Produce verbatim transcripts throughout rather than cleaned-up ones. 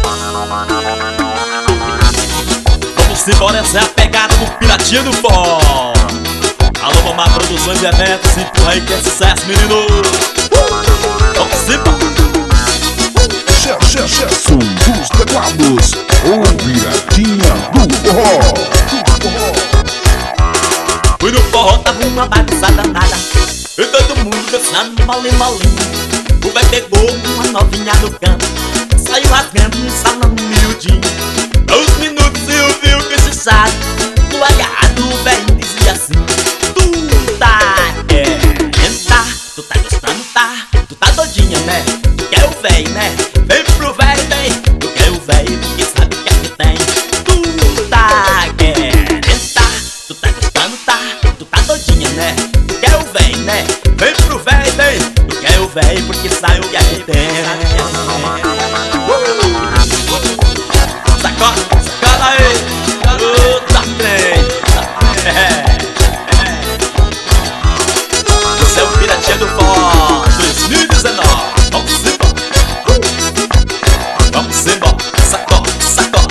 Vamos embora, essa é a pegada do Piratinha do Forró. Alô, Mamá Produções e Eventos, empurra aí que é sucesso, menino. Vamos embora. Som dos teclados, o Piratinha do Forró. Fui no forró, tava uma bagunça danada, e todo mundo dançando malim malim. O velho pegou uma novinha no canto, saiu rasgando um salão miudinho. Dois minutos e eu vi o bicho chato, no agarrado o velho dizia assim: tu tá querendo, tá? Tu tá gostando, tá? Tu tá doidinha, né? Tu quer o velho, né? Vem pro velho, vem. Tu quer o velho, porque sabe o que é que tem. Tu tá querendo, tá? Tu tá gostando, tá? Tu tá doidinha, né? Tu quer o velho, né? Vem pro velho, vem. Tu quer o velho, porque sabe o que é que tem. Sacode, sacode aí. Puta trem. Esse é o Piratinha do Forró dois mil e dezenove. Vamos embora. Vamos embora. Sacode, sacode.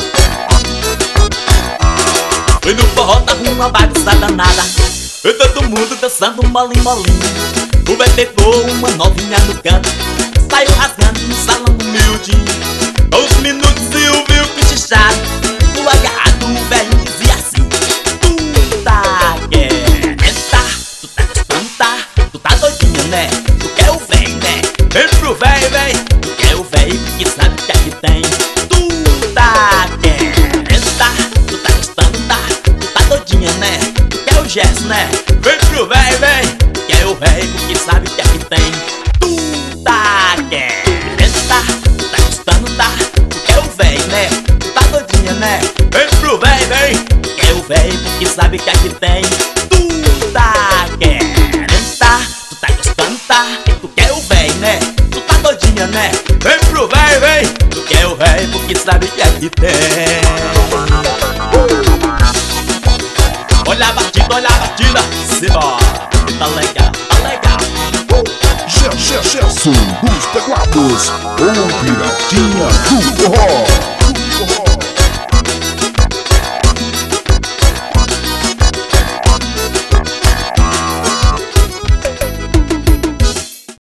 Foi no forró, tava uma bagunça danada, e todo mundo dançando molim molim. O velho pegou uma novinha no canto, saiu rasgando no salão humildinho. Uns minutos e eu vi o pichichado, no agarrado o velho dizia assim: tu tá querendo, tá? Tu tá gostando, tá? Tu tá doidinha, né? Tu quer o velho, né? Vem pro velho, vem. Tu quer o velho, porque sabe o que é que tem. Tu tá querendo, tá? Tu tá gostando, tá? Tu tá doidinha, né? Tu quer o gesto, né? Vem pro velho, vem. Tu quer o velho, porque sabe o que é que tem. Tu tá querendo, tá? Tu tá gostando, tá? Tu quer o velho, né? Tu tá doidinha, né? Vem pro velho, vem. Tu quer o velho, porque sabe o que é que tem. Tu tá querendo, tá? Tu tá gostando, tá? Tu quer o velho, né? Tu tá doidinha, né? Vem pro velho, vem. Tu quer o velho, porque sabe o que é que tem. Olha a batida, olha a batida, simbora, tá legal, tá legal. Som dos teclados, o Piratinha do Forró.